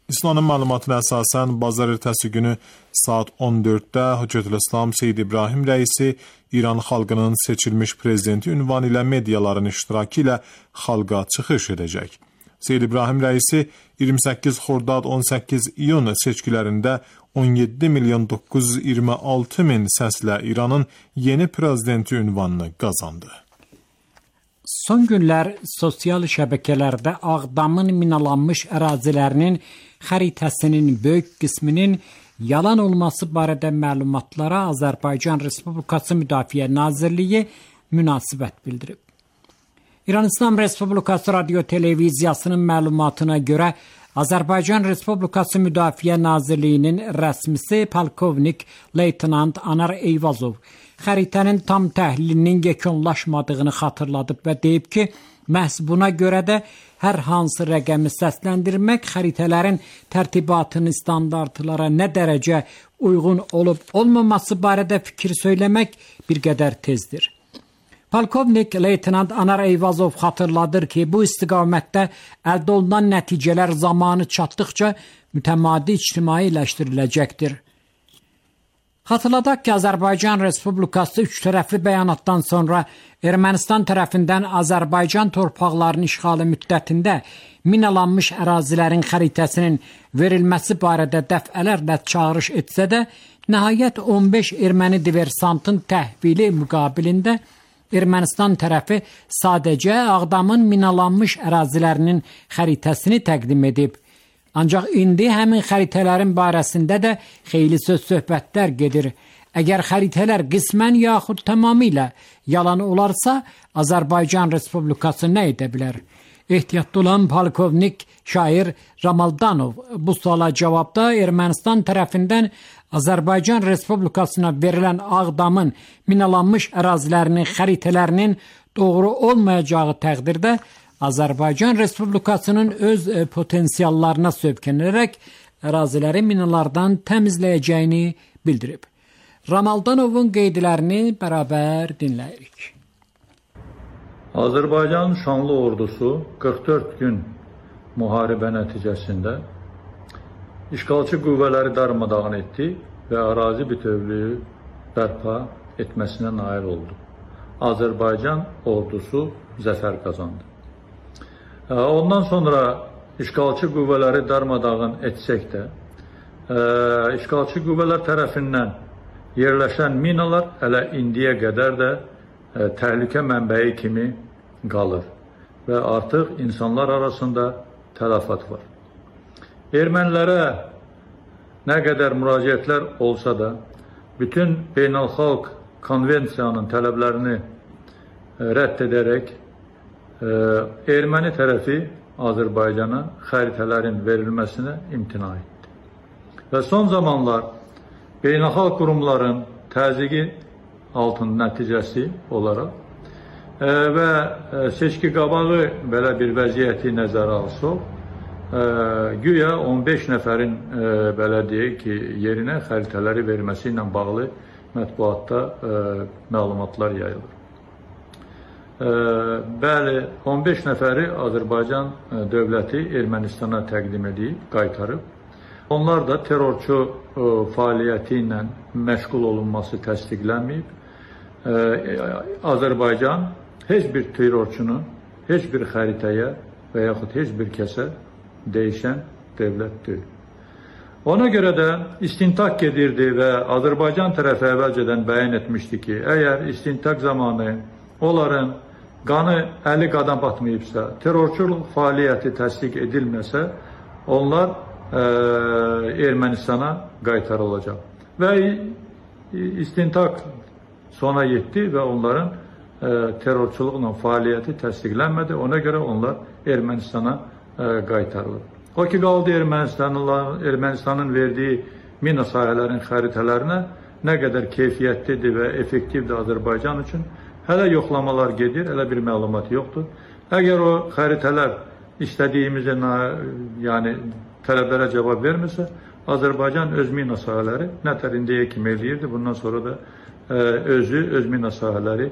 İslamın məlumatına əsasən bazar ertəsi günü saat 14-də Höccətülislam Seyyid İbrahim rəisi İran xalqının seçilmiş prezidenti ünvanı ilə mediaların iştirakı ilə xalqa çıxış edəcək. Seyyid İbrahim rəisi 28 Xordad 18 iyun seçkilərində 17.926.000 səslə İranın yeni prezidenti ünvanını qazandı. Son günlər sosial şəbəkələrdə Ağdamın minalanmış ərazilərinin xəritəsinin böyük qisminin yalan olması barədə məlumatlara Azərbaycan Respublikası Müdafiə Nazirliyi münasibət bildirib. İran İslam Respublikası Radio Televiziyasının məlumatına görə Azərbaycan Respublikası Müdafiə Nazirliyinin rəsmisi Polkovnik Leytenant Anar Eyvazov xəritənin tam təhlilinin yekunlaşmadığını xatırladıb və deyib ki, məhz buna görə də hər hansı rəqəmi səsləndirmək xəritələrin tərtibatını standartlara nə dərəcə uyğun olub-olmaması barədə fikir söyləmək bir qədər tezdir. Polkovnik Leytenant Anar Eyvazov xatırladır ki, bu istiqamətdə əldə olunan nəticələr zamanı çatdıqca mütəmadi ictimailəşdiriləcəkdir. Xatırladaq ki, Azərbaycan Respublikası üç tərəfli bəyanatdan sonra Ermənistan tərəfindən Azərbaycan torpaqlarının işğalı müddətində minalanmış ərazilərin xəritəsinin verilməsi barədə dəfələrlə çağırış etsə də, nəhayət 15 erməni diversantın təhvili müqabilində Ermənistan tərəfi sadəcə Ağdamın minalanmış ərazilərinin xəritəsini təqdim edib. Ancaq indi həmin xəritələrin barəsində də xeyli söz-söhbətlər gedir. Əgər xəritələr qismən yaxud tamamilə yalan olarsa, Azərbaycan Respublikası nə edə bilər? Ehtiyatlı olan polkovnik şair Ramaldanov bu suala cavabda Ermənistan tərəfindən Azərbaycan Respublikasına verilən Ağdamın minalanmış ərazilərinin xəritələrinin doğru olmayacağı təqdirdə Azərbaycan Respublikasının öz potensiallarına söykənərək əraziləri minalardan təmizləyəcəyini bildirib. Ramaldanovun qeydlərini bərabər dinləyirik. Azərbaycan şanlı ordusu 44 gün müharibə nəticəsində işğalçı qüvvələri darmadağın etdi və ərazi bütövlüyü bərpa etməsinə nail oldu. Azərbaycan ordusu zəfər qazandı. Ondan sonra işğalçı qüvvələri darmadağın etsək də, işğalçı qüvvələr tərəfindən yerləşən minalar hələ indiyə qədər də təhlükə mənbəyi kimi qalır və artıq insanlar arasında tələfat var. Ermənilərə nə qədər müraciətlər olsa da, bütün beynəlxalq konvensiyanın tələblərini rədd edərək erməni tərəfi Azərbaycana xəritələrin verilməsinə imtina etdi. Və son zamanlar beynəlxalq qurumların təzyiqi altının nəticəsi olaraq və seçki qabağı belə bir vəziyyəti nəzərə alsaq, güya 15 nəfərin belə deyək ki, yerinə xəritələri verməsi ilə bağlı mətbuatda məlumatlar yayılır. Bəli, 15 nəfəri Azərbaycan dövləti Ermənistana təqdim edib, qaytarıb. Onlar da terrorçu fəaliyyəti ilə məşğul olunması təsdiqlənməyib. Azərbaycan heç bir terrorçunun heç bir xəritəyə və yaxud heç bir kəsə dəyişən dövlət deyil. Ona görə də istintaq gedirdi və Azərbaycan tərəfi əvvəlcədən bəyan etmişdi ki, əgər istintaq zamanı onların qanı əli qadam batmayıbsa, terrorçuluq fəaliyyəti təsdiq edilməsə, onlar Ermənistana qaytarılacaq. Və istintaq sona yetdi və onların terrorçuluqla fəaliyyəti təsdiqlənmədi. Ona görə onlar Ermənistana qaytarılır. O ki, qaldı Ermənistanın verdiyi mina sahələrin xəritələrinə nə qədər keyfiyyətlidir və effektivdir Azərbaycan üçün, hələ yoxlamalar gedir, hələ bir məlumat yoxdur. Əgər o xəritələr istədiyimiz yəni tələblərə cavab vermirsə, Azərbaycan öz mina sahələri nətər indiyə kimi eləyirdi. Bundan sonra da öz mina sahələri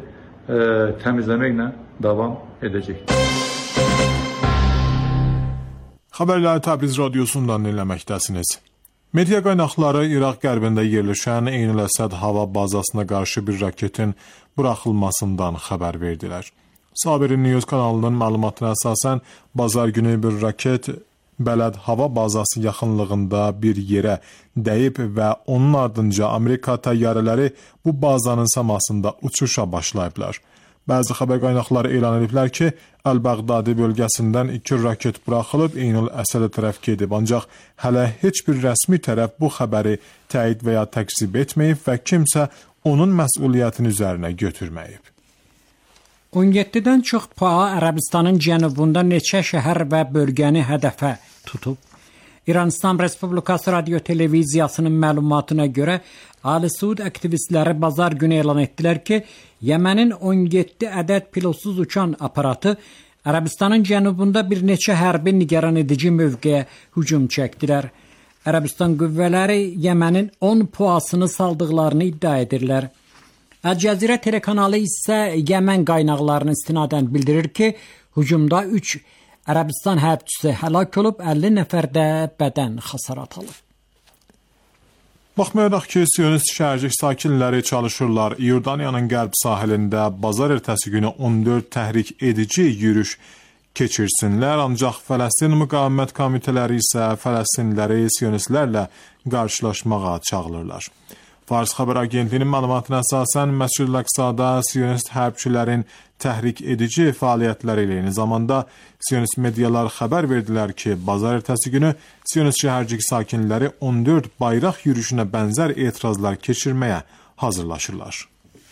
təmizləməklə davam edəcəkdir. Xəbərləri Təbriz radiosundan dinləməkdəsiniz. Media qaynaqları İraq qərbində yerləşən Eynül Əsəd hava bazasına qarşı bir raketin buraxılmasından xəbər verdilər. Sabir News kanalının məlumatına əsasən bazar günü bir raket Bələd hava bazası yaxınlığında bir yerə dəyib və onun ardınca Amerika təyyarələri bu bazanın səmasında uçuşa başlayıblar. Bəzi xəbər qaynaqları elan ediblər ki, Əl-Bəğdadi bölgəsindən 2 raket buraxılıb Eynül Əsədə tərəf gedib, ancaq hələ heç bir rəsmi tərəf bu xəbəri təyid və ya təkzib etməyib və kimsə onun məsuliyyətini üzərinə götürməyib. 17-dən çox PUA Ərəbistanın cənubunda neçə şəhər və bölgəni hədəfə tutub. İranistan Respublikası Radio Televiziyasının məlumatına görə Ali Suud aktivistləri bazar günü elan etdilər ki, Yemenin 17 ədəd pilotsuz uçan aparatı Ərəbistanın cənubunda bir neçə hərbi nigaran edici mövqeyə hücum çəkdilər. Ərəbistan qüvvələri Yemenin 10 PUA-sını saldıqlarını iddia edirlər. Əl-Cəzirə telekanalı isə Yemen qaynaqlarını istinadən bildirir ki, hücumda 3 Ərəbistan hərbçisi həlak olub, 50 nəfər də bədən xəsarət alıb. Baxmayaraq ki, Siyonist şəhərcik sakinləri çalışırlar, İordaniyanın qərb sahilində bazar ertəsi günü 14 təhrik edici yürüş keçirsinlər, ancaq Fələstin müqavimət komitələri isə Fələstinliləri Siyonistlərlə qarşılaşmağa çağırırlar. Fars xəbər agentliyinin məlumatına əsasən Məscid-ül Əqsada Siyonist hərbçilərin təhrik edici fəaliyyətləri ilə eyni zamanda Siyonist medialar xəbər verdilər ki, bazar ertəsi günü Siyonist şəhərcik sakinləri 14 bayraq yürüyüşünə bənzər etirazlar keçirməyə hazırlaşırlar.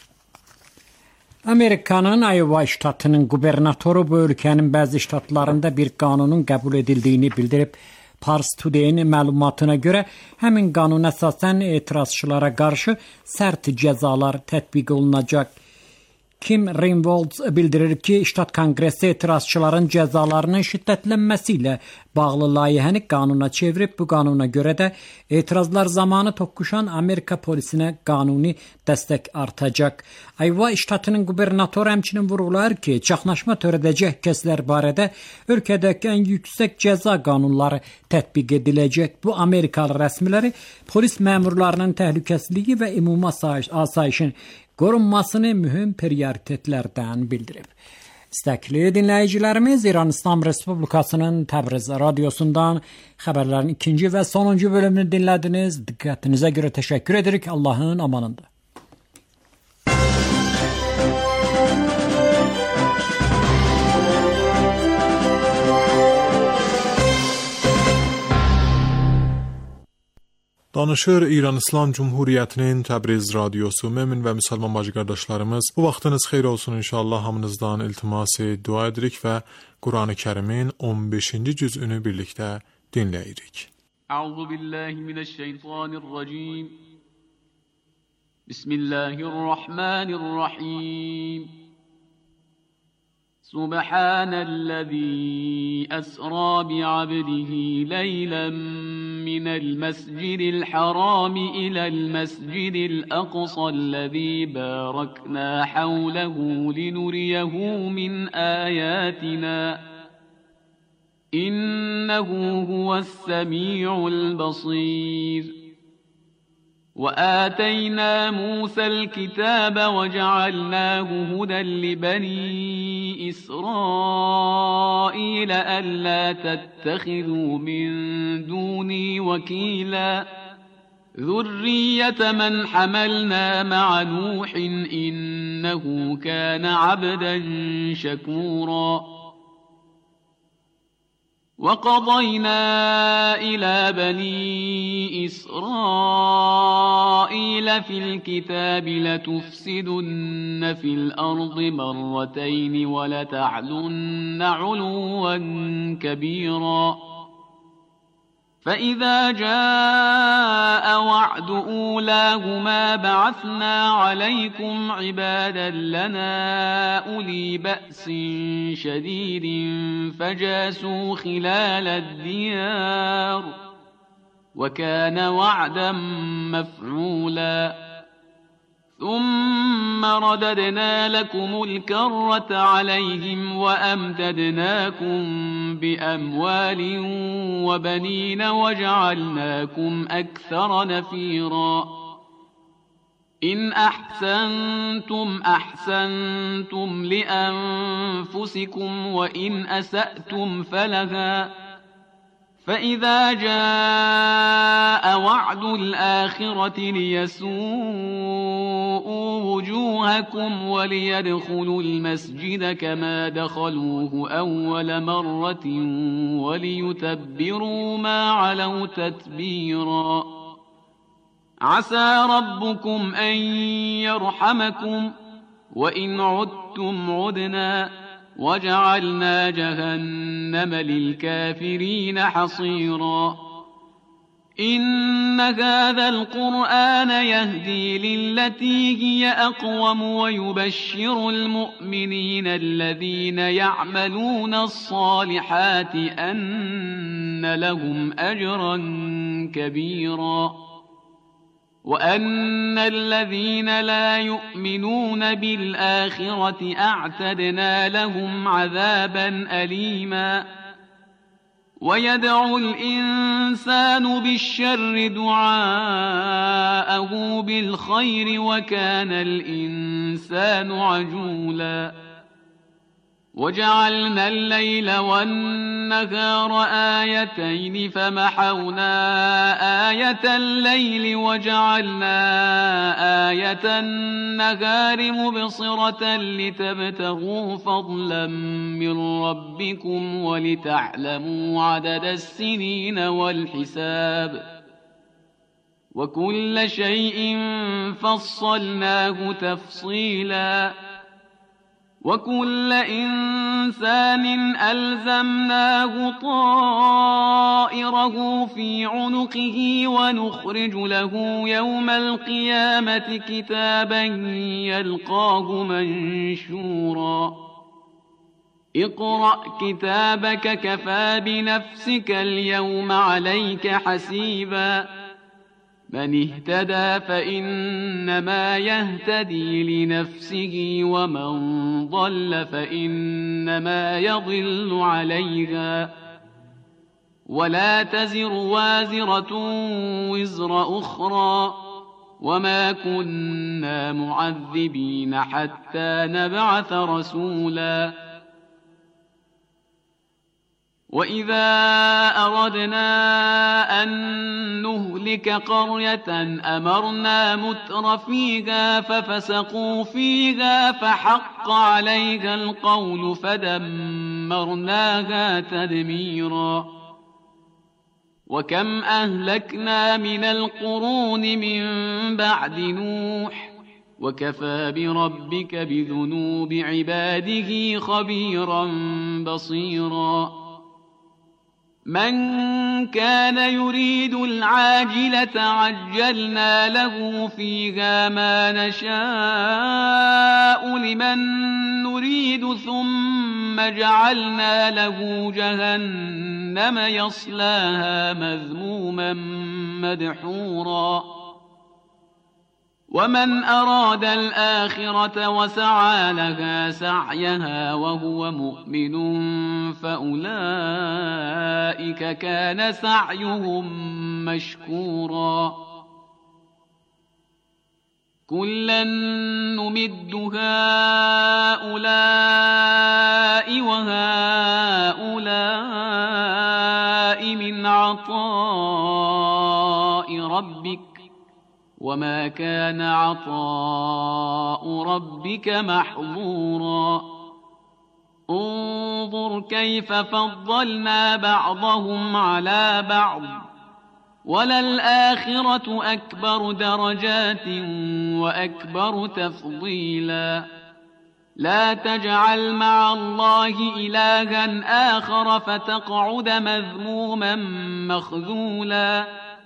Amerikanın Iowa ştatının qubernatoru bu ölkənin bəzi ştatlarında bir qanunun qəbul edildiyini bildirib. Pars Today-in məlumatına görə həmin qanuna əsasən etirazçılara qarşı sərt cəzalar tətbiq olunacaq. Kim Ringwald bildirir ki, ştat konqresi etirazçıların cəzalarının şiddətlənməsi ilə bağlı layihəni qanuna çevirib. Bu qanuna görə də etirazlar zamanı toqquşan Amerika polisinə qanuni dəstək artacaq. Iowa ştatının qubernatoru həmçinin vurğular ki, çaxnaşma törədəcək kəslər barədə ölkədəki ən yüksək cəza qanunları tətbiq ediləcək. Bu Amerikalı rəsmiləri polis məmurlarının təhlükəsizliyi və ümumi asayişin qorunmasını mühüm prioritetlərdən bildirib. İstəkli dinləyicilərimiz, İranistan Respublikasının Təbriz radiosundan xəbərlərin ikinci və sonuncu bölümünü dinlədiniz. Diqqətinizə görə təşəkkür edirik. Allahın amanında. Danışır İran İslam Cumhuriyyətinin Təbriz radiosu. Mömin və müsəlman bacı qardaşlarımız, bu vaxtınız xeyir olsun inşallah. Hamınızdan iltiması dua edirik və Quran-ı Kərimin 15-ci cüzünü birlikdə dinləyirik. Euzubillahimineşşeytanirracim. Bismillahirrahmanirrahim. Subhanellezî esrâ bi'abdihi leylen minel mescidil harâmi ilel mescidil aqsallezî bâraknâ havlehu linuriyehu min âyâtinâ. İnnehu huves-semî'ul basîr. وآتينا موسى الكتاب وجعلناه هدى لبني إسرائيل ألا تتخذوا من دوني وكيلا ذرية من حملنا مع نوح إنه كان عبدا شكورا وقضينا إلى بني إسرائيل في الكتاب لتفسدن في الأرض مرتين ولتعلن علوا كبيرا فإذا جاء وعد أولاهما بعثنا عليكم عبادا لنا أولي بأس شديد فجاسوا خلال الديار وكان وعدا مفعولا ثم رددنا لكم الكرة عليهم وأمددناكم بأموال وبنين وجعلناكم أكثر نفيرا إن أحسنتم أحسنتم لأنفسكم وإن أسأتم فلها فإذا جاء وعد الآخرة ليسوءوا وجوهكم وليدخلوا المسجد كما دخلوه أول مرة وليتبروا ما علوا تتبيرا عسى ربكم أن يرحمكم وإن عدتم عدنا وجعلنا جهنم للكافرين حصيرا إن هذا القرآن يهدي للتي هي أقوم ويبشر المؤمنين الذين يعملون الصالحات أن لهم أجرا كبيرا وأن الذين لا يؤمنون بالآخرة أعتدنا لهم عذابا أليما ويدعو الإنسان بالشر دعاءه بالخير وكان الإنسان عجولا وجعلنا الليل والنهار آيتين فمحونا آية الليل وجعلنا آية النهار مبصرة لتبتغوا فضلا من ربكم ولتعلموا عدد السنين والحساب وكل شيء فصلناه تفصيلا وكل إنسان ألزمناه طائره في عنقه ونخرج له يوم القيامة كتابا يلقاه منشورا اقرأ كتابك كفى بنفسك اليوم عليك حسيبا من اهتدى فإنما يهتدي لنفسه ومن ضل فإنما يضل عليها ولا تزر وازرة وزر أخرى وما كنا معذبين حتى نبعث رسولا وإذا أردنا أن نهلك قرية أمرنا متر فيها ففسقوا فيها فحق عليها القول فدمرناها تدميرا وكم أهلكنا من القرون من بعد نوح وكفى بربك بذنوب عباده خبيرا بصيرا من كان يريد العاجلة عجلنا له فيها ما نشاء لمن نريد ثم جعلنا له جهنم يصلاها مذموما مدحورا ومن أراد الآخرة وسعى لها سعيها وهو مؤمن فأولئك كان سعيهم مشكورا كلا نمد هؤلاء وهؤلاء من عطاء ربك وما كان عطاء ربك محظورا انظر كيف فضلنا بعضهم على بعض وللآخرة أكبر درجات وأكبر تفضيلا لا تجعل مع الله إلها آخر فتقعد مذموما مخذولا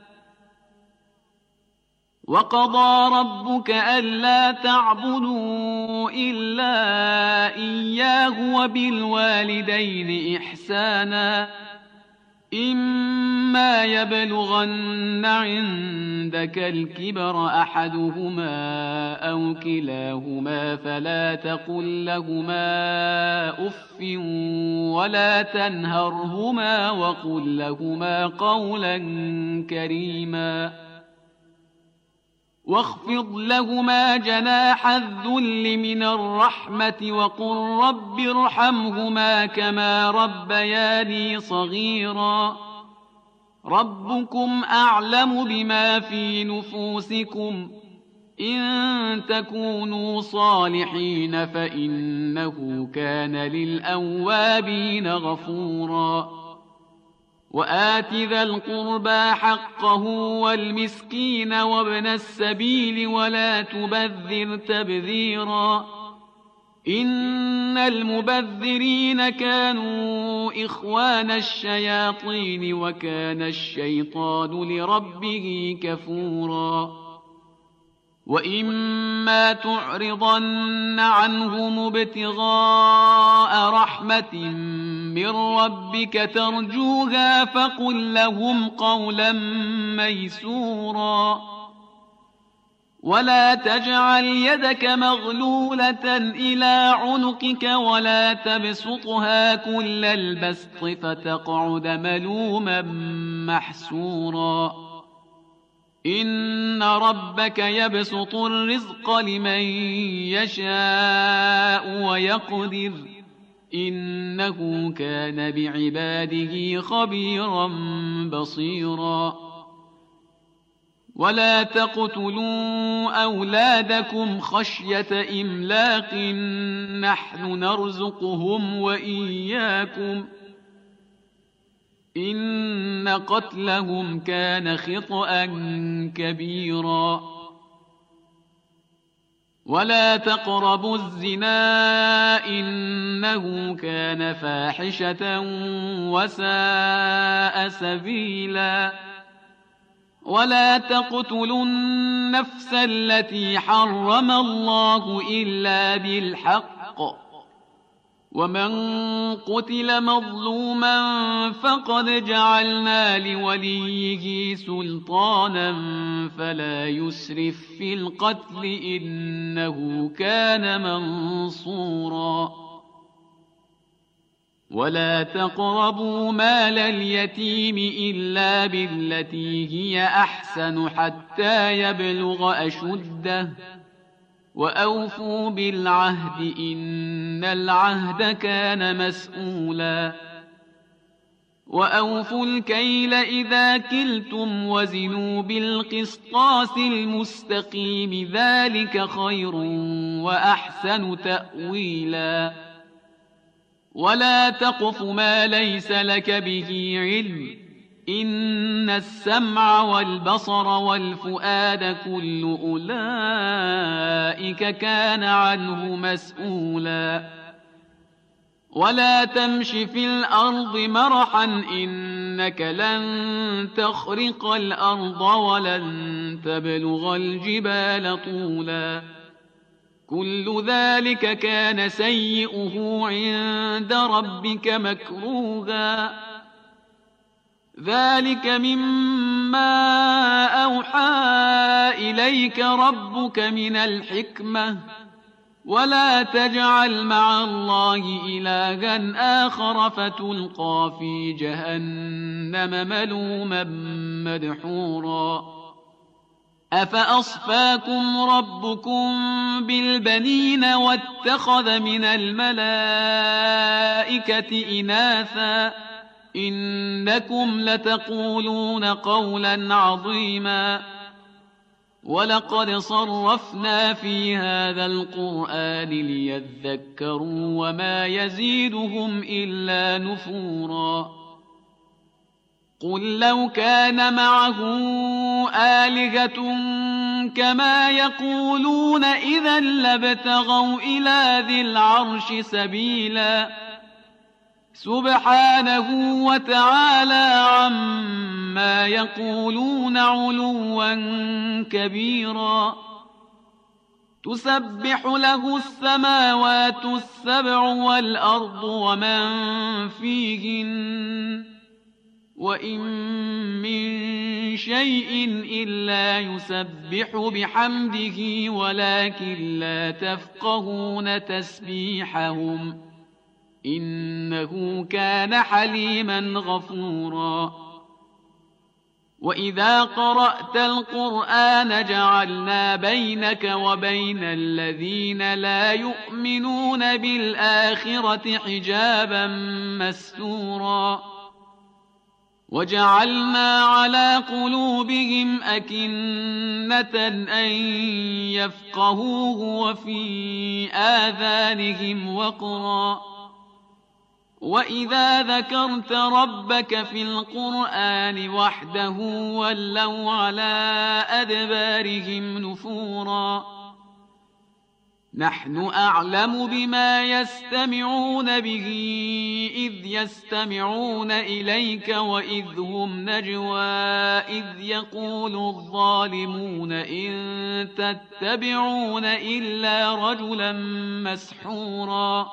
وقضى ربك ألا تعبدوا إلا إياه وبالوالدين إحسانا إما يبلغن عندك الكبر أحدهما أو كلاهما فلا تقل لهما أف ولا تنهرهما وقل لهما قولا كريما واخفض لهما جناح الذل من الرحمة وقل رب ارحمهما كما ربياني صغيرا ربكم أعلم بما في نفوسكم إن تكونوا صالحين فإنه كان للأوابين غفورا وآت ذا القربى حقه والمسكين وابن السبيل ولا تبذر تبذيرا إن المبذرين كانوا إخوان الشياطين وكان الشيطان لربه كفورا وإما تعرضن عنهم ابتغاء رحمة من ربك ترجوها فقل لهم قولا ميسورا ولا تجعل يدك مغلولة إلى عنقك ولا تبسطها كل البسط فتقعد ملوما محسورا إن ربك يبسط الرزق لمن يشاء ويقدر إنه كان بعباده خبيرا بصيرا ولا تقتلوا أولادكم خشية إملاق نحن نرزقهم وإياكم إن قتلهم كان خطأ كبيرا ولا تقربوا الزنا إنه كان فاحشة وساء سبيلا ولا تقتلوا النفس التي حرم الله إلا بالحق ومن قتل مظلوما فقد جعلنا لوليه سلطانا فلا يسرف في القتل إنه كان منصورا ولا تقربوا مال اليتيم إلا بالتي هي أحسن حتى يبلغ أشده وأوفوا بالعهد إن العهد كان مسؤولا وأوفوا الكيل إذا كلتم وزنوا بالقسطاس المستقيم ذلك خير وأحسن تأويلا ولا تقف ما ليس لك به علم إن السمع والبصر والفؤاد كل أولئك كان عنه مسؤولا ولا تمش في الأرض مرحا إنك لن تخرق الأرض ولن تبلغ الجبال طولا كل ذلك كان سيئه عند ربك مكروها ذلك مما أوحى إليك ربك من الحكمة ولا تجعل مع الله إلها آخر فتلقى في جهنم ملوما مدحورا أفأصفاكم ربكم بالبنين واتخذ من الملائكة إناثا إنكم لتقولون قولا عظيما ولقد صرفنا في هذا القرآن ليذكروا وما يزيدهم إلا نفورا قل لو كان معه آلهة كما يقولون إذا لابتغوا إلى ذي العرش سبيلا سبحانه وتعالى عما يقولون علوا كبيرا تسبح له السماوات السبع والأرض ومن فيهن وإن من شيء إلا يسبح بحمده ولكن لا تفقهون تسبيحهم إنه كان حليما غفورا وإذا قرأت القرآن جعلنا بينك وبين الذين لا يؤمنون بالآخرة حجابا مستورا وجعلنا على قلوبهم أكنة أن يفقهوه وفي آذانهم وقرا وإذا ذكرت ربك في القرآن وحده ولوا على أدبارهم نفورا نحن أعلم بما يستمعون به إذ يستمعون إليك وإذ هم نجوى إذ يقول الظالمون إن تتبعون إلا رجلا مسحورا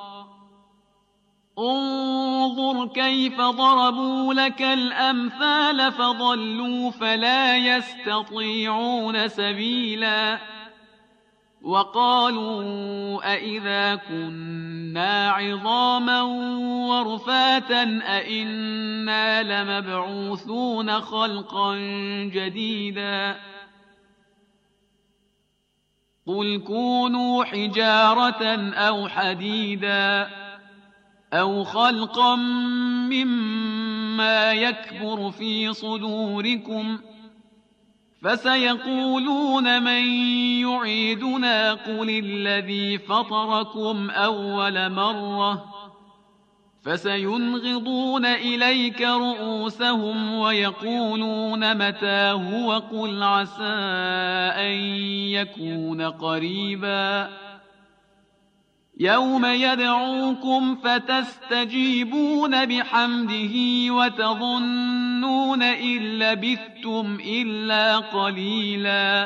انظر كيف ضربوا لك الأمثال فضلوا فلا يستطيعون سبيلا وقالوا أئذا كنا عظاما ورفاتا أئنا لمبعوثون خلقا جديدا قل كونوا حجارة أو حديدا أو خلقا مما يكبر في صدوركم فسيقولون من يعيدنا قل الذي فطركم أول مرة فسينغضون إليك رؤوسهم ويقولون متى هو قل عسى أن يكون قريبا يوم يدعوكم فتستجيبون بحمده وتظنون إن لبثتم إلا قليلا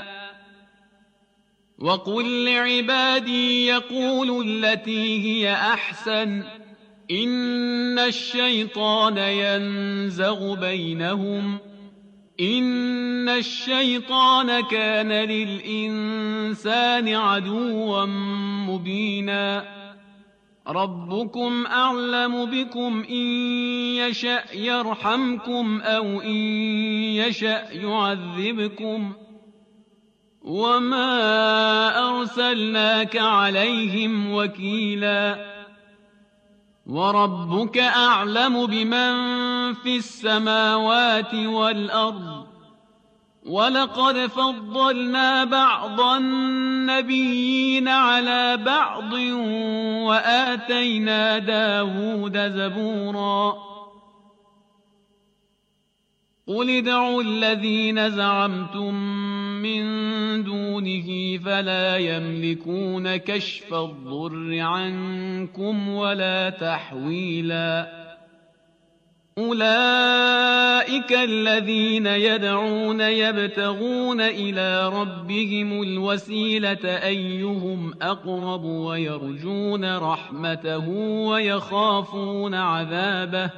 وقل لعبادي يقولوا التي هي أحسن إن الشيطان ينزغ بينهم إن الشيطان كان للإنسان عدوا مبينا ربكم أعلم بكم إن يشأ يرحمكم أو إن يشأ يعذبكم وما أرسلناك عليهم وكيلا وربك أعلم بمن في السماوات والأرض ولقد فضلنا بعض النبيين على بعض وآتينا داود زبورا قل ادعوا الذين زعمتم من دونه فلا يملكون كشف الضر عنكم ولا تحويلا أولئك الذين يدعون يبتغون إلى ربهم الوسيلة أيهم أقرب ويرجون رحمته ويخافون عذابه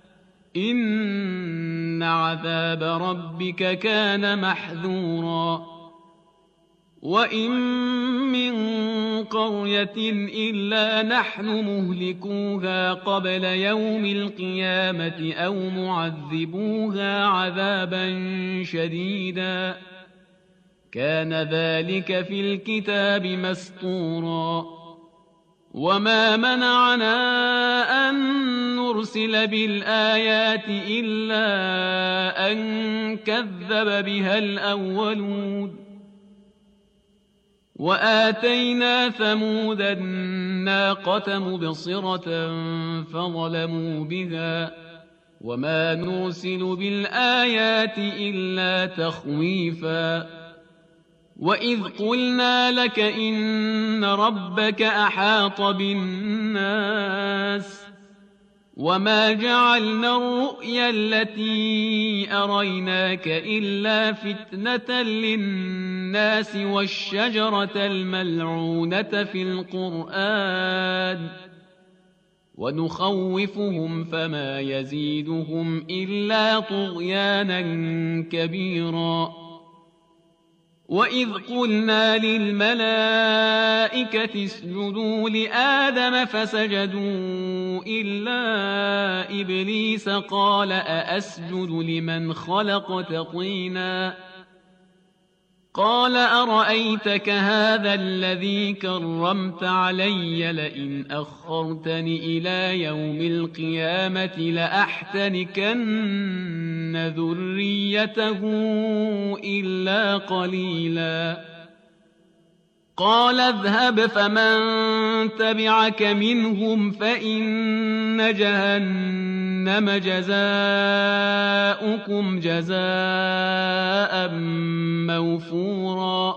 إن عذاب ربك كان محذورا وإن من قرية إلا نحن مهلكوها قبل يوم القيامة أو معذبوها عذابا شديدا كان ذلك في الكتاب مسطورا وما منعنا أن نرسل بالآيات إلا أن كذب بها الأولون وآتينا ثمود الناقة مبصرة فظلموا بها وما نرسل بالآيات إلا تخويفا وإذ قلنا لك إن ربك أحاط بالناس وما جعلنا الرؤيا التي أريناك إلا فتنة للناس والشجرة الملعونة في القرآن ونخوفهم فما يزيدهم إلا طغيانا كبيرا. وإذ قلنا للملائكة اسجدوا لآدم فسجدوا إلا إبليس قال أأسجد لمن خلقت طينا قال أرأيتك هذا الذي كرمت علي لئن أخرتني إلى يوم القيامة لأحتنكن ذريته إلا قليلا. قال اذهب فمن تبعك منهم فإن جهنم جزاؤكم جزاء موفورا.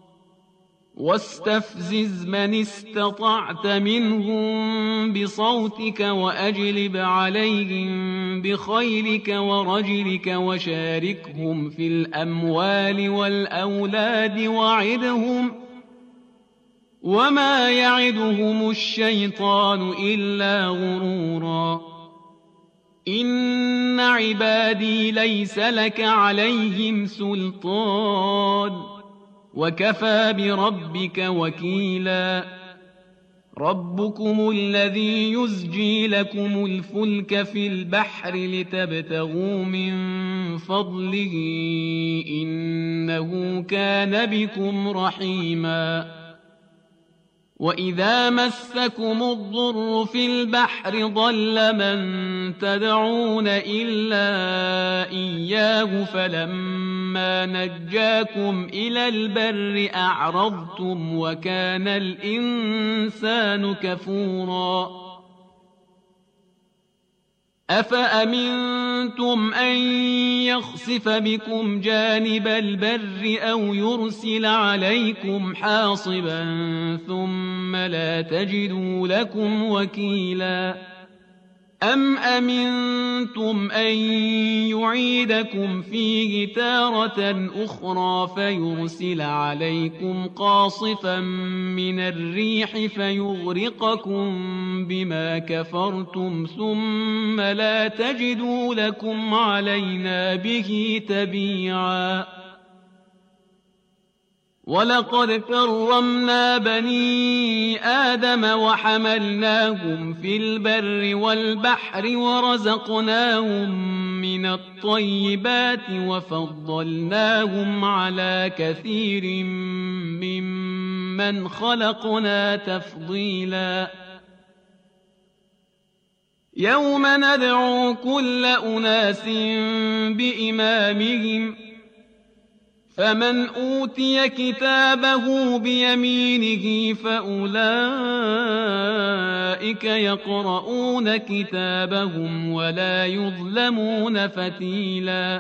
واستفزز من استطعت منهم بصوتك وأجلب عليهم بخيلك ورجلك وشاركهم في الأموال والأولاد وعدهم وما يعدهم الشيطان إلا غرورا. إن عبادي ليس لك عليهم سلطان وكفى بربك وكيلا. ربكم الذي يزجي لكم الفلك في البحر لتبتغوا من فضله إنه كان بكم رحيما. وإذا مسكم الضر في البحر ضل من تدعون إلا إياه فلما نجاكم إلى البر أعرضتم وكان الإنسان كفورا. أفأمنتم أن يخسف بكم جانب البر أو يرسل عليكم حاصبا ثم لا تجدوا لكم وكيلا. أم أمنتم أن يعيدكم فيه تارة أخرى فيرسل عليكم قاصفا من الريح فيغرقكم بما كفرتم ثم لا تجدوا لكم علينا به تبيعا. ولقد كرمنا بني آدم وحملناهم في البر والبحر ورزقناهم من الطيبات وفضلناهم على كثير ممن خلقنا تفضيلا. يوم ندعو كل أناس بإمامهم فمن أوتي كتابه بيمينه فأولئك يقرؤون كتابهم ولا يظلمون فتيلا.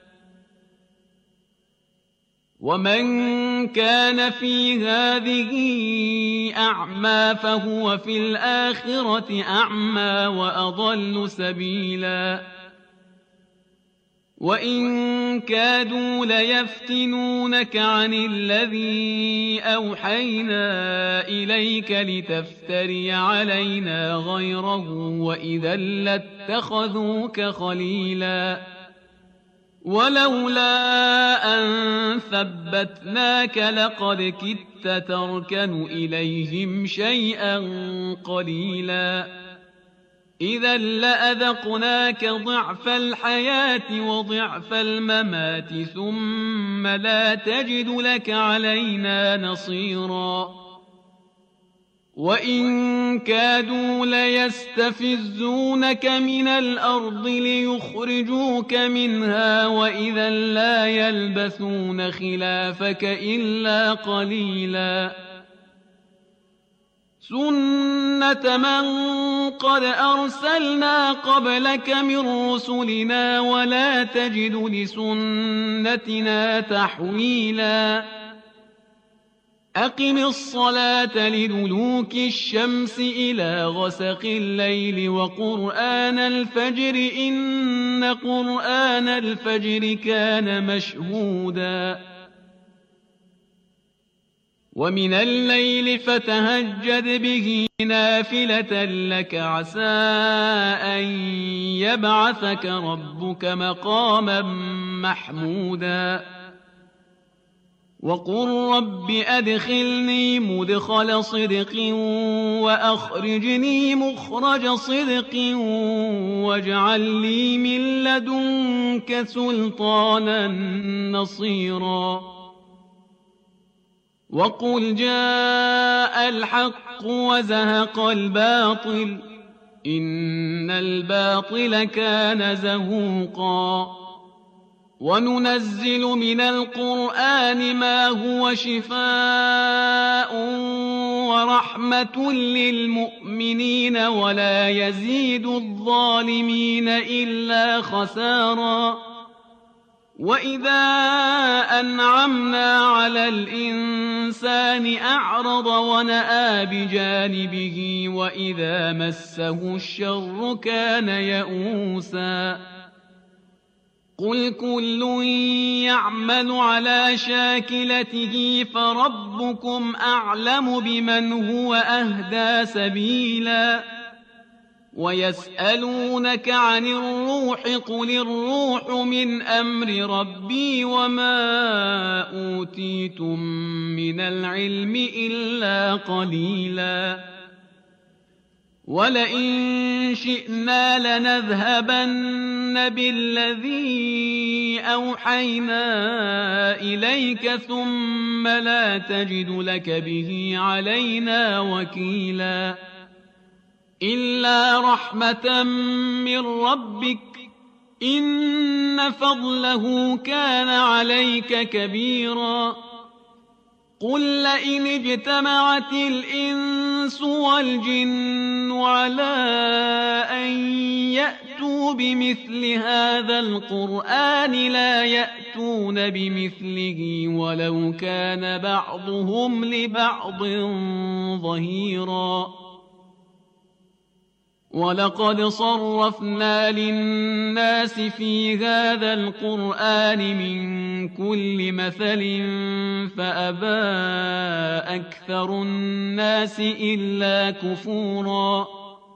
ومن كان في هذه أعمى فهو في الآخرة أعمى وأضل سبيلا. وإن كادوا ليفتنونك عن الذي أوحينا إليك لتفتري علينا غيره وإذا لاتخذوك خليلا. ولولا أن ثبتناك لقد كدت تركن إليهم شيئا قليلا. إذا لأذقناك ضعف الحياة وضعف الممات ثم لا تجد لك علينا نصيرا. وإن كادوا ليستفزونك من الأرض ليخرجوك منها وإذا لا يلبثون خلافك إلا قليلا. سنة من قد أرسلنا قبلك من رسلنا ولا تجد لسنتنا تحويلا. أقم الصلاة لدلوك الشمس إلى غسق الليل وقرآن الفجر إن قرآن الفجر كان مشهودا. ومن الليل فتهجد به نافلة لك عسى أن يبعثك ربك مقاما محمودا وقل رب أدخلني مدخل صدق وأخرجني مخرج صدق واجعل لي من لدنك سلطانا نصيرا وقل جاء الحق وزهق الباطل إن الباطل كان زهوقا وننزل من القرآن ما هو شفاء ورحمة للمؤمنين ولا يزيد الظالمين إلا خسارا وإذا أنعمنا على الإنسان أعرض ونأى بجانبه وإذا مسه الشر كان يئوسا قل كل يعمل على شاكلته فربكم أعلم بمن هو أهدى سبيلا ويسألونك عن الروح قل الروح من أمر ربي وما أوتيتم من العلم إلا قليلا ولئن شئنا لنذهبن بالذي أوحينا إليك ثم لا تجد لك به علينا وكيلا إلا رحمة من ربك إن فضله كان عليك كبيرا قل لئن اجتمعت الإنس والجن على أن يأتوا بمثل هذا القرآن لا يأتون بمثله ولو كان بعضهم لبعض ظهيرا ولقد صرفنا للناس في هذا القرآن من كل مثل فأبى أكثر الناس إلا كفورا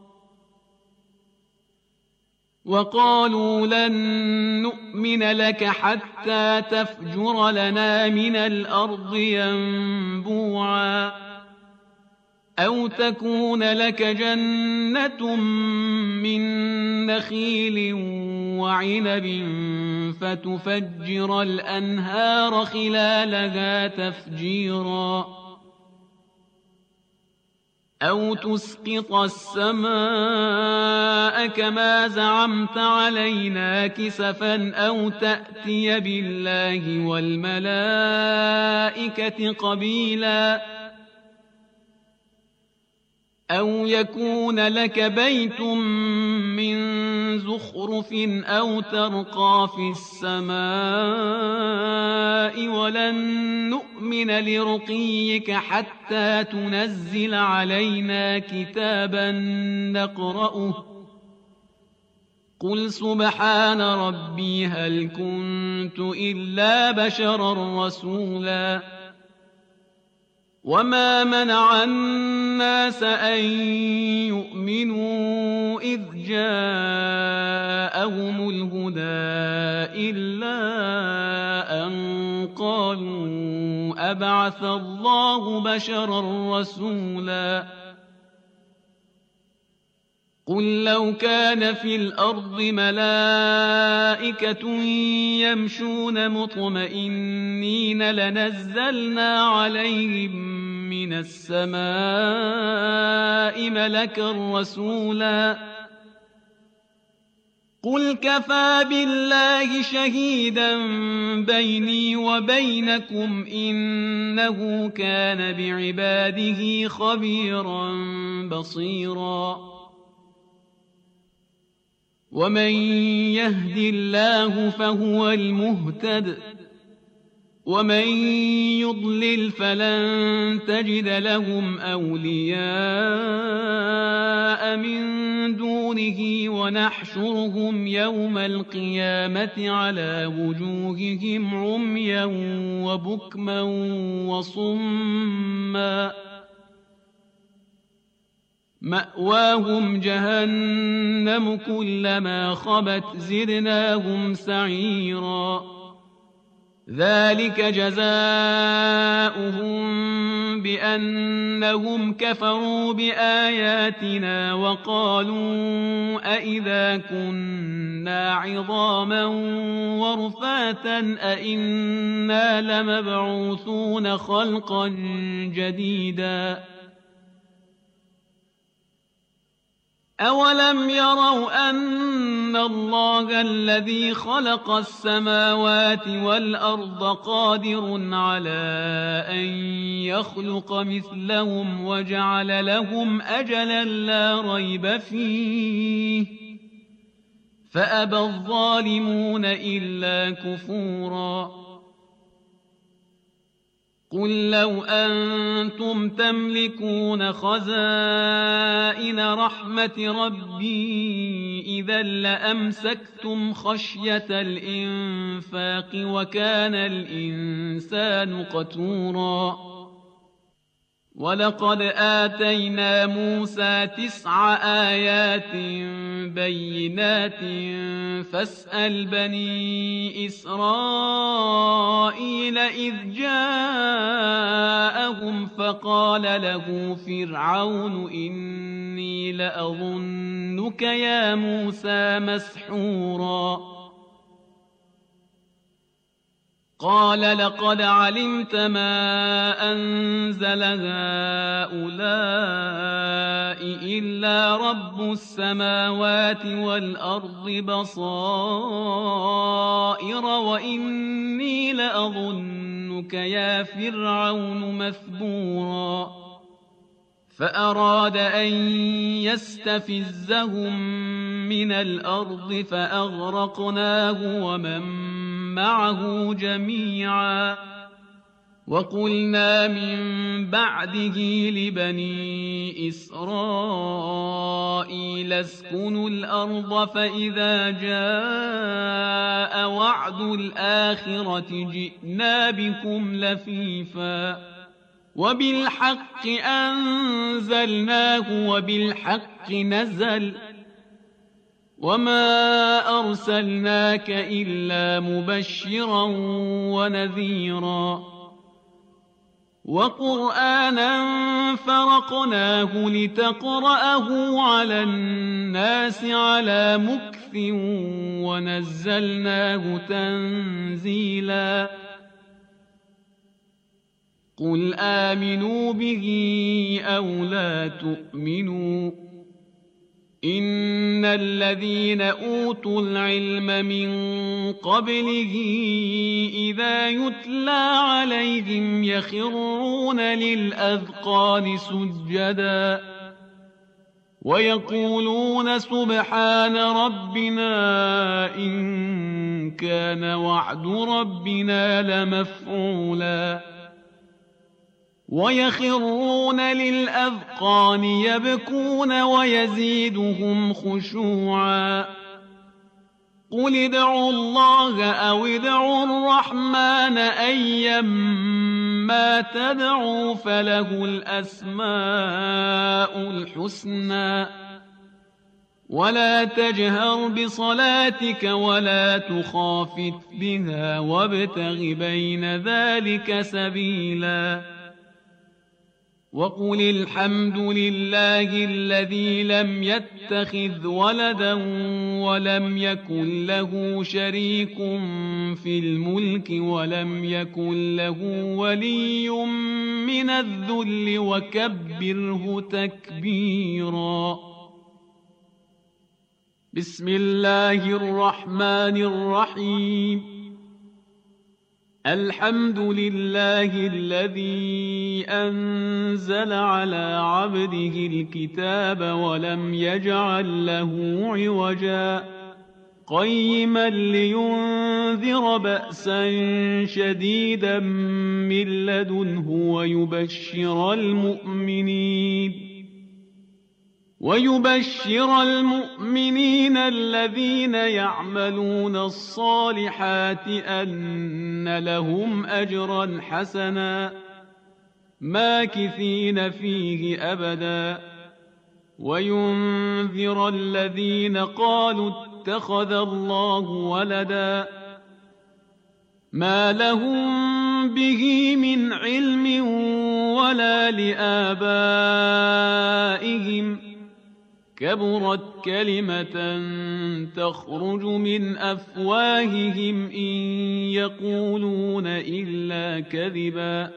وقالوا لن نؤمن لك حتى تفجر لنا من الأرض ينبوعا أو تكون لك جنة من نخيل وعنب فتفجر الأنهار خلالها تفجيرا أو تسقط السماء كما زعمت علينا كسفا أو تأتي بالله والملائكة قبيلا أو يكون لك بيت من زخرف أو ترقى في السماء ولن نؤمن لرقيك حتى تنزل علينا كتابا نقرأه قل سبحان ربي هل كنت إلا بشرا رسولا وما منع الناس أن يؤمنوا إذ جاءهم الهدى إلا أن قالوا أبعث الله بشرا رسولا قل لو كان في الأرض ملائكة يمشون مطمئنين لنزلنا عليهم من السماء ملكا رسولا قل كفى بالله شهيدا بيني وبينكم إنه كان بعباده خبيرا بصيرا ومن يهد الله فهو المهتد ومن يضلل فلن تجد لهم أولياء من دونه ونحشرهم يوم القيامة على وجوههم عميا وبكما وصما مأواهم جهنم كلما خبت زدناهم سعيرا ذلك جزاؤهم بأنهم كفروا بآياتنا وقالوا أئذا كنا عظاما ورفاتا أئنا لمبعوثون خلقا جديدا أولم يروا أن الله الذي خلق السماوات والأرض قادر على أن يخلق مثلهم وجعل لهم أجلا لا ريب فيه فأبى الظالمون إلا كفورا قل لو أنتم تملكون خزائن رحمة ربي إذا لأمسكتم خشية الإنفاق وكان الإنسان قتورا ولقد آتينا موسى 9 آيات بينات فاسأل بني إسرائيل إذ جاءهم فقال له فرعون إني لأظنك يا موسى مسحورا قال لقد علمت ما أنزل هؤلاء إلا رب السماوات والأرض بصائر وإني لأظنك يا فرعون مثبورا فأراد أن يستفزهم من الأرض فأغرقناه ومن معه جميعا وقلنا من بعده لبني إسرائيل اسكنوا الأرض فإذا جاء وعد الآخرة جئنا بكم لفيفا وبالحق أنزلناه وبالحق نزل وما أرسلناك إلا مبشرا ونذيرا وقرآنا فرقناه لتقرأه على الناس على مكث ونزلناه تنزيلا قل آمنوا به أو لا تؤمنوا إن الذين أوتوا العلم من قبله إذا يتلى عليهم يخرون للأذقان سجدا ويقولون سبحان ربنا إن كان وعد ربنا لمفعولا ويخرون للأذقان يبكون ويزيدهم خشوعا قل ادعوا الله أو ادعوا الرحمن أيما تدعوا فله الأسماء الحسنى ولا تجهر بصلاتك ولا تخافت بها وابتغ بين ذلك سبيلا وقل الحمد لله الذي لم يتخذ ولدا ولم يكن له شريك في الملك ولم يكن له ولي من الذل وكبره تكبيرا بسم الله الرحمن الرحيم الحمد لله الذي أنزل على عبده الكتاب ولم يجعل له عوجا قيما لينذر بأسا شديدا من لدنه ويبشر المؤمنين الذين يعملون الصالحات أن لهم أجرا حسنا ماكثين فيه أبدا وينذر الذين قالوا اتخذ الله ولدا ما لهم به من علم ولا لآبائهم كبرت كلمة تخرج من أفواههم إن يقولون إلا كذبا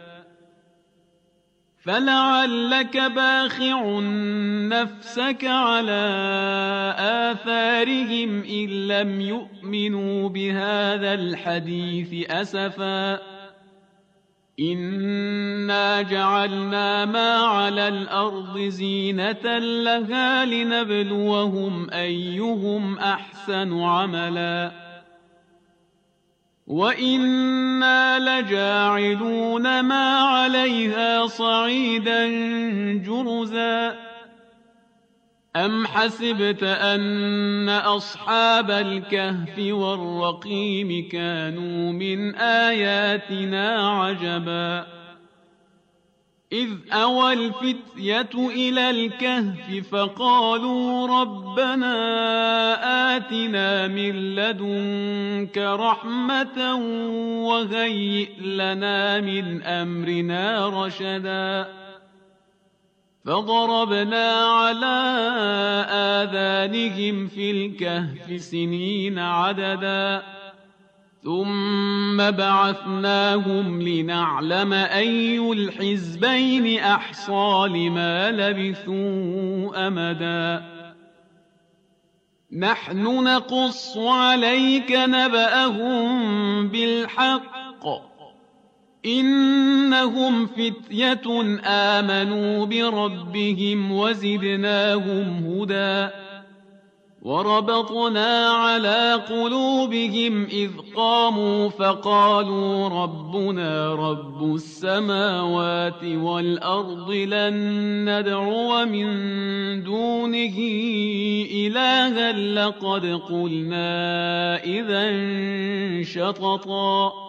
فلعلك باخع نفسك على آثارهم إن لم يؤمنوا بهذا الحديث أسفا إنا جعلنا ما على الأرض زينة لها لنبلوهم أيهم أحسن عملا وإنا لجاعلون ما عليها صعيدا جرزا أم حسبت أن أصحاب الكهف والرقيم كانوا من آياتنا عجبا إذ أوى الفتية إلى الكهف فقالوا ربنا آتنا من لدنك رحمة وهيئ لنا من أمرنا رشدا فضربنا على آذانهم في الكهف سنين عددا ثم بعثناهم لنعلم أي الحزبين أحصى لما لبثوا أمدا نحن نقص عليك نبأهم بالحق إنهم فتية آمنوا بربهم وزدناهم هدى وربطنا على قلوبهم إذ قاموا فقالوا ربنا رب السماوات والأرض لن ندعو من دونه إلها لقد قلنا إذا شططا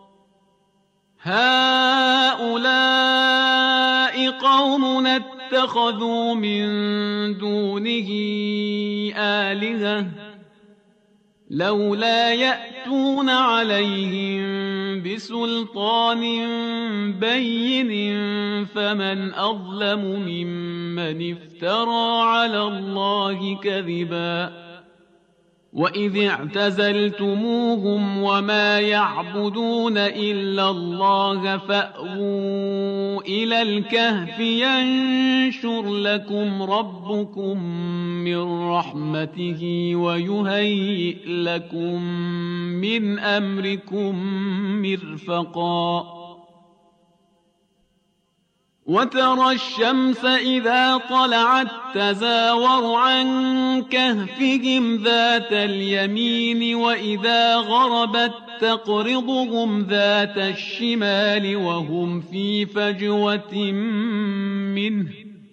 هؤلاء قومنا اتخذوا من دونه آلهة لولا يأتون عليهم بسلطان بين فمن أظلم ممن افترى على الله كذبا وإذ اعتزلتموهم وما يعبدون إلا الله فأووا إلى الكهف ينشر لكم ربكم من رحمته ويهيئ لكم من أمركم مرفقا وترى الشمس إذا طلعت تزاور عن كهفهم ذات اليمين وإذا غربت تقرضهم ذات الشمال وهم في فجوة منه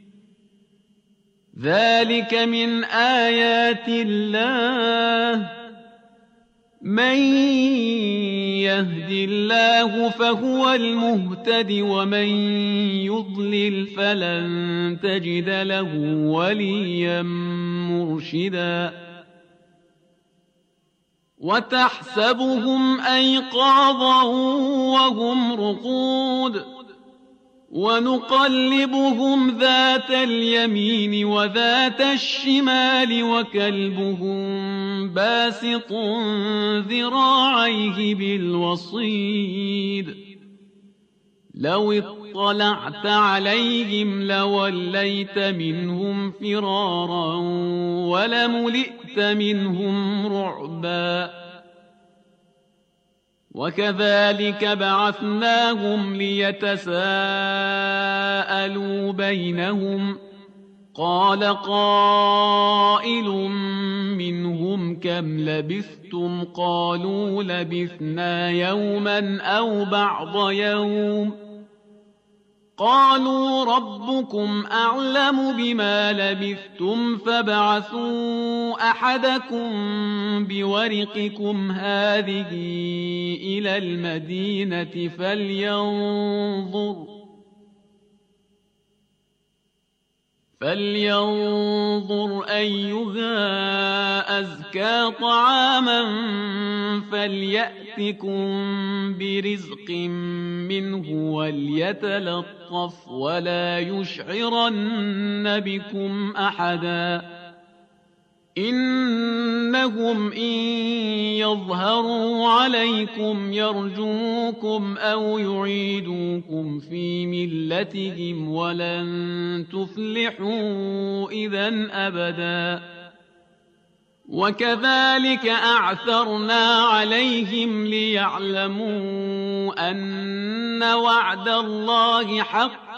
ذلك من آيات الله من يهد الله فهو المهتد ومن يضلل فلن تجد له وليا مرشدا وتحسبهم أيقاظا وهم رقود ونقلبهم ذات اليمين وذات الشمال وكلبهم باسط ذراعيه بالوصيد لو اطلعت عليهم لوليت منهم فرارا ولملئت منهم رعبا وكذلك بعثناهم ليتساءلوا بينهم قال قائل منهم كم لبثتم قالوا لبثنا يوما أو بعض يوم قالوا ربكم أعلم بما لبثتم فابعثوا أحدكم بورقكم هذه إلى المدينة فلينظر أيها أزكى طعاما فليأتكم برزق منه وليتلطف ولا يشعرن بكم أحدا إنهم إن يظهروا عليكم يرجوكم أو يعيدوكم في ملتهم ولن تفلحوا إذن أبدا وكذلك أعثرنا عليهم ليعلموا أن وعد الله حق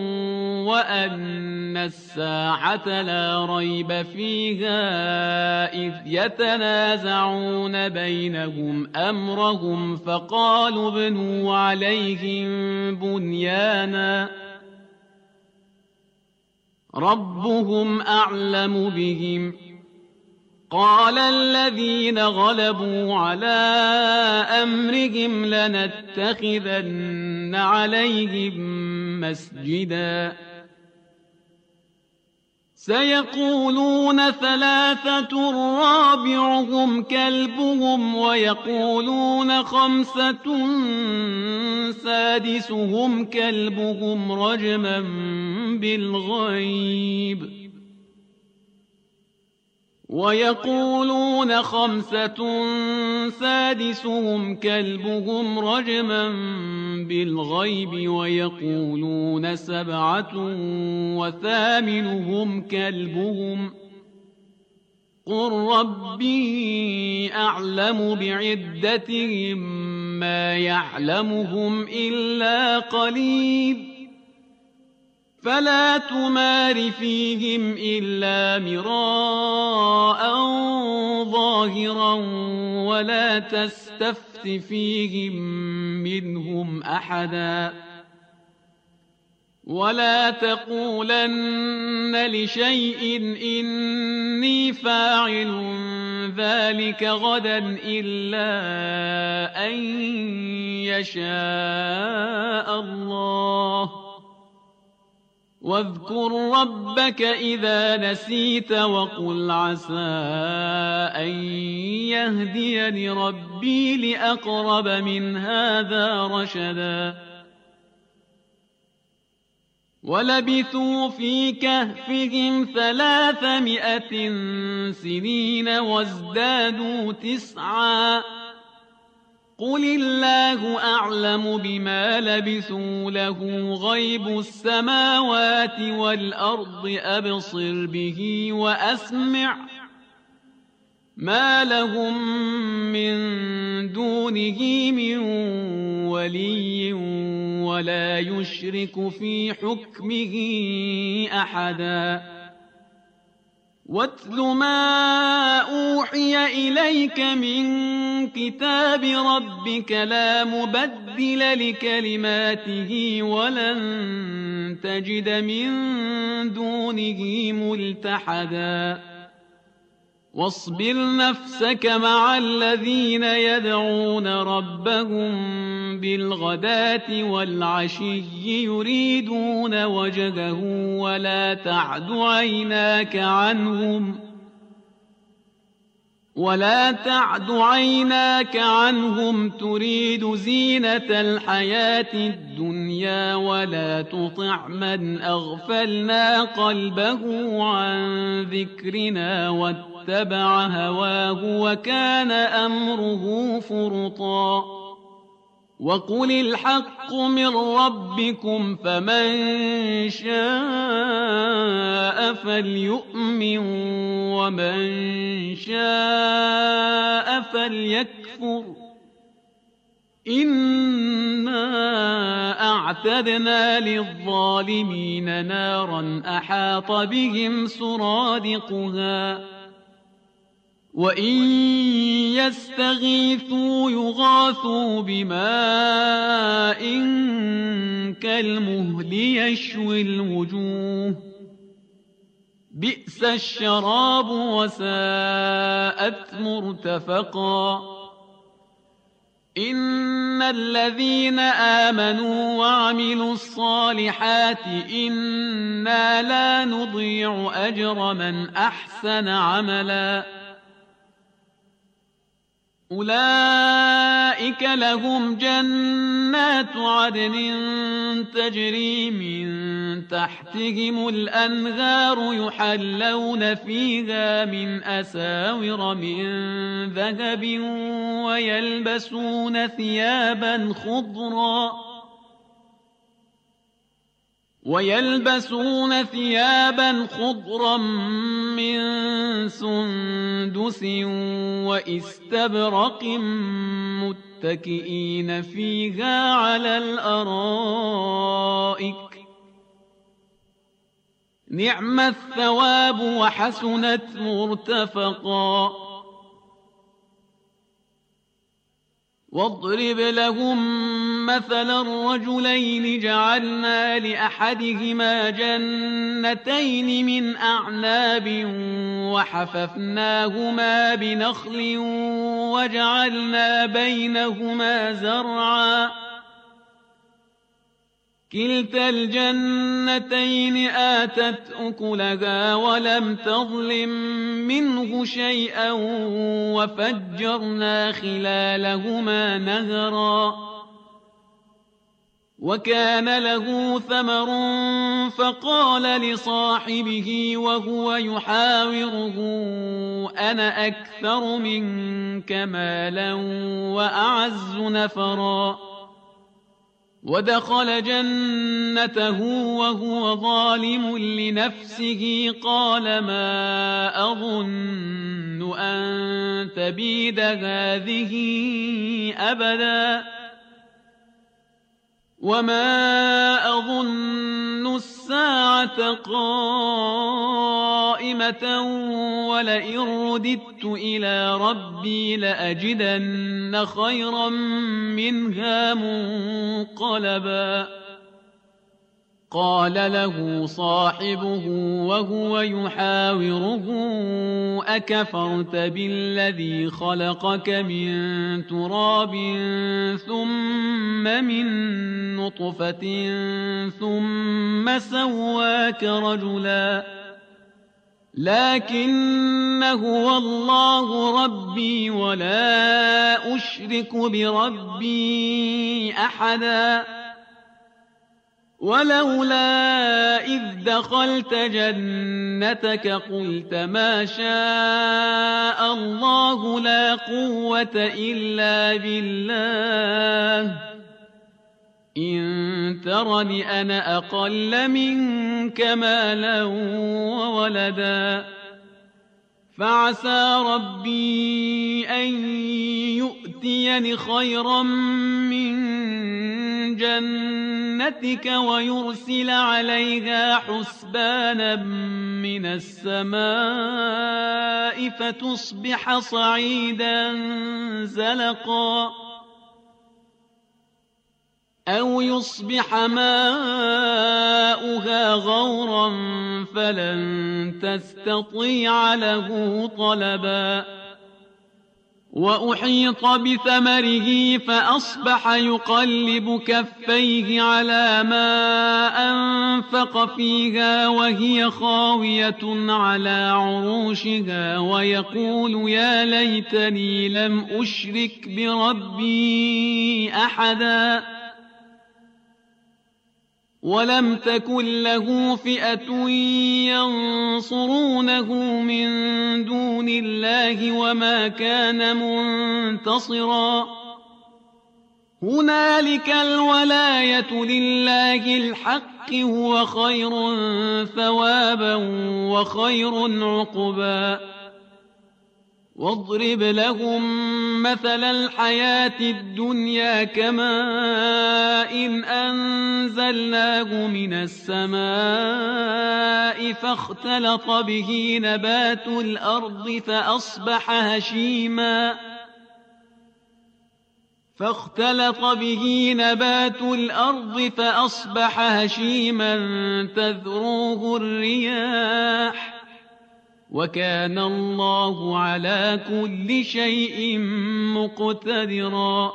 وأن الساعة لا ريب فيها إذ يتنازعون بينهم أمرهم فقالوا ابنوا عليهم بنيانا ربهم أعلم بهم قال الذين غلبوا على أمرهم لنتخذن عليهم مسجدا سيقولون ثلاثة رابعهم كلبهم ويقولون خمسة سادسهم كلبهم رجما بالغيب ويقولون خمسة سادسهم كلبهم رجما بالغيب ويقولون سبعة وثامنهم كلبهم قل ربي أعلم بعدتهم ما يعلمهم إلا قليل فلا تمار فيهم إلا مراء ظاهرا ولا تستفت فيهم منهم أحدا ولا تقولن لشيء إني فاعل ذلك غدا إلا أن يشاء الله واذكر ربك إذا نسيت وقل عسى أن يهديني ربي لأقرب من هذا رشدا ولبثوا في كهفهم 300 سنين وازدادوا 9 قل الله أعلم بما لبثوا له غيب السماوات والأرض أبصر به وأسمع ما لهم من دونه من ولي ولا يشرك في حكمه أحدا واتل ما أوحي إليك من كتاب ربك لا مبدل لكلماته ولن تجد من دونه ملتحدا واصبر نفسك مع الذين يدعون ربهم بالغداة والعشي يريدون وجهه ولا تعد عيناك عنهم تريد زينة الحياة الدنيا ولا تطع من أغفلنا قلبه عن ذكرنا واتبع هواه وكان أمره فرطا وقل الحق من ربكم فمن شاء فليؤمن ومن شاء فليكفر إنا أعتدنا للظالمين نارا أحاط بهم سرادقها وإن يستغيثوا يغاثوا بماء كالمهل يشوي الوجوه بئس الشراب وساءت مرتفقا إن الذين آمنوا وعملوا الصالحات إنا لا نضيع أجر من أحسن عملا أولئك لهم جنات عدن تجري من تحتهم الأنهار يحلون فيها من أساور من ذهب ويلبسون ثيابا خضرا من سندس وإستبرق متكئين فيها على الأرائك نعم الثواب وحسنت مرتفقا واضرب لهم مثلا الرجلين جعلنا لأحدهما جنتين من أعناب وحففناهما بنخل وجعلنا بينهما زرعا كلتا الجنتين آتت أكلها ولم تظلم منه شيئا وفجرنا خلالهما نهرا وكان له ثمر فقال لصاحبه وهو يحاوره أنا أكثر منك مالا وأعز نفرا ودخل جنته وهو ظالم لنفسه قال ما أظن أن تبيد هذه أبدا وما أظن الساعة قائمة ولئن رددت إلى ربي لأجدن خيرا منها منقلبا قال له صاحبه وهو يحاوره أكفرت بالذي خلقك من تراب ثم من نطفة ثم سواك رجلا لكن هو الله ربي ولا أشرك بربي أحدا ولولا إذ دخلت جنتك قلت ما شاء الله لا قوة إلا بالله إن ترني أنا أقل منك مالا وولدا فعسى ربي أن يؤتيني خيرا من جنتك ويرسل عليها حسبانا من السماء فتصبح صعيدا زلقا أو يصبح ماؤها غورا فلن تستطيع له طلبا وأحيط بثمره فأصبح يقلب كفيه على ما أنفق فيها وهي خاوية على عروشها ويقول يا ليتني لم أشرك بربي أحدا ولم تكن له فئة ينصرونه من دون الله وما كان منتصرا هنالك الولاية لله الحق هو خير ثوابا وخير عقبا واضرب لهم مثل الحياة الدنيا كماء إن أنزلناه من السماء فاختلط به نبات الأرض فأصبح هشيما تذروه الرياح وكان الله على كل شيء مقتدرا.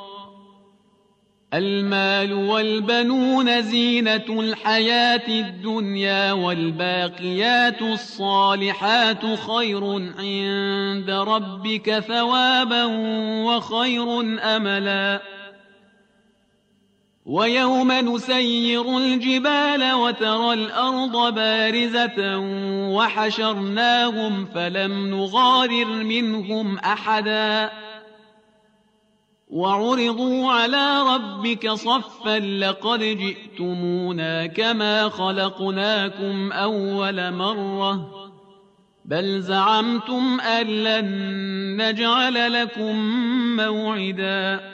المال والبنون زينة الحياة الدنيا والباقيات الصالحات خير عند ربك ثوابا وخير أملا. ويوم نسير الجبال وترى الأرض بارزة وحشرناهم فلم نغادر منهم أحدا وعرضوا على ربك صفا لقد جئتمونا كما خلقناكم أول مرة بل زعمتم أن لن نجعل لكم موعدا.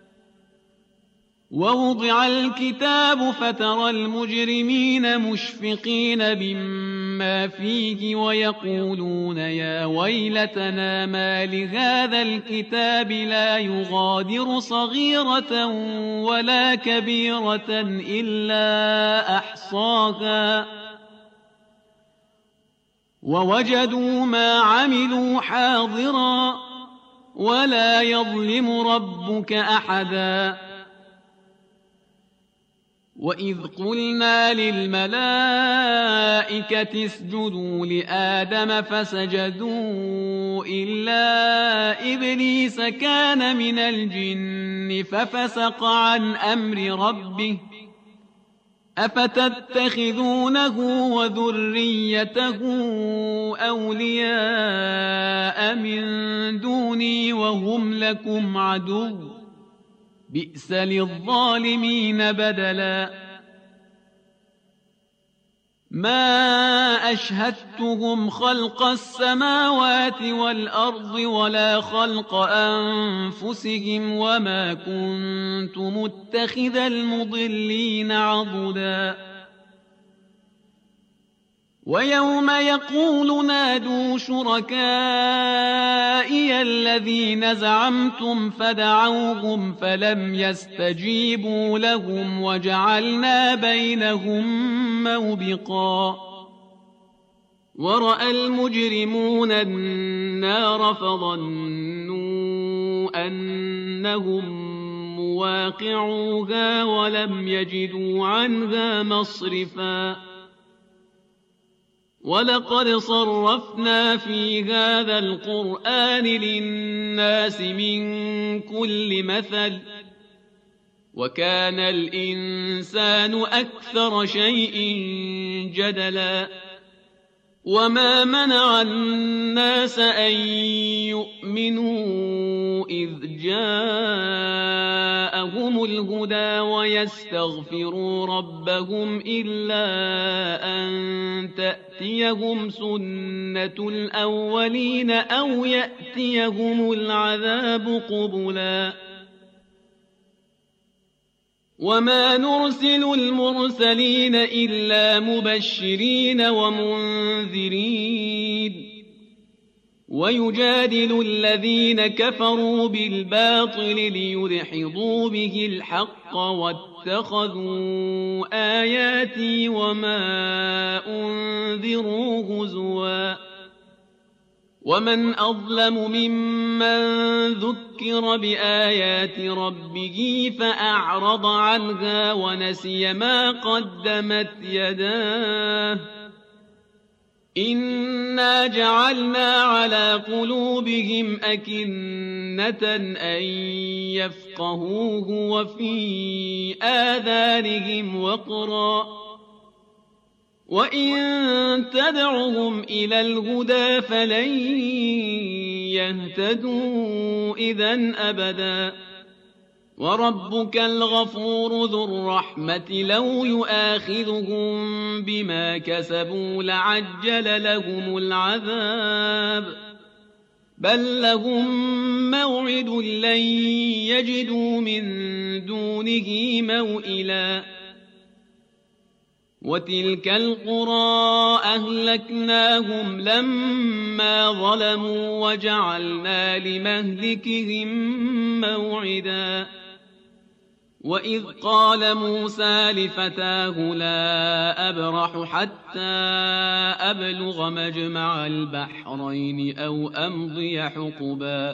ووضع الكتاب فترى المجرمين مشفقين مما فيه ويقولون يا ويلتنا ما لهذا الكتاب لا يغادر صغيرة ولا كبيرة إلا أحصاها ووجدوا ما عملوا حاضرا ولا يظلم ربك أحدا. وإذ قلنا للملائكة اسجدوا لآدم فسجدوا إلا إبليس كان من الجن ففسق عن أمر ربه أفتتخذونه وذريته أولياء من دوني وهم لكم عدو بئس للظالمين بدلا. ما أشهدتهم خلق السماوات والأرض ولا خلق أنفسهم وما كنت متخذ المضلين عضدا. ويوم يقول نادوا شركائي الذين زعمتم فدعوهم فلم يستجيبوا لهم وجعلنا بينهم موبقا. ورأى المجرمون النار فظنوا أنهم مواقعوها ولم يجدوا عنها مصرفا. ولقد صرفنا في هذا القرآن للناس من كل مثل وكان الإنسان أكثر شيء جدلا. وما منع الناس أن يؤمنوا إذ جاءهم الهدى ويستغفروا ربهم إلا أن تأتيهم سنة الأولين أو يأتيهم العذاب قبلا. وما نرسل المرسلين إلا مبشرين ومنذرين ويجادل الذين كفروا بالباطل ليدحضوا به الحق واتخذوا آياتي وما أنذروا هزوا. ومن أظلم ممن ذكر بآيات ربه فأعرض عنها ونسي ما قدمت يداه إنا جعلنا على قلوبهم أكنة أن يفقهوه وفي آذانهم وقرا وإن تدعهم إلى الهدى فلن يهتدوا إذن أبدا. وربك الغفور ذو الرحمة لو يؤاخذهم بما كسبوا لعجل لهم العذاب بل لهم موعد لن يجدوا من دونه موئلا. وتلك القرى أهلكناهم لما ظلموا وجعلنا لمهلكهم موعدا وإذ قال موسى لفتاه لا أبرح حتى أبلغ مجمع البحرين أو أمضي حقبا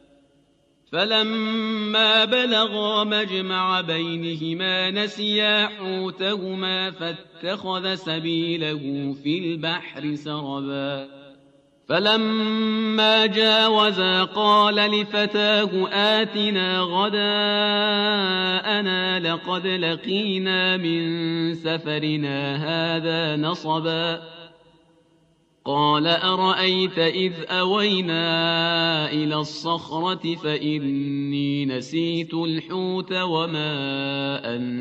فلما بلغا مجمع بينهما نسيا حوتهما فاتخذ سبيله في البحر سربا فلما جاوزا قال لفتاه آتنا غداءنا لقد لقينا من سفرنا هذا نصبا قال أرأيت إذ أوينا إلى الصخرة فإني نسيت الحوت وما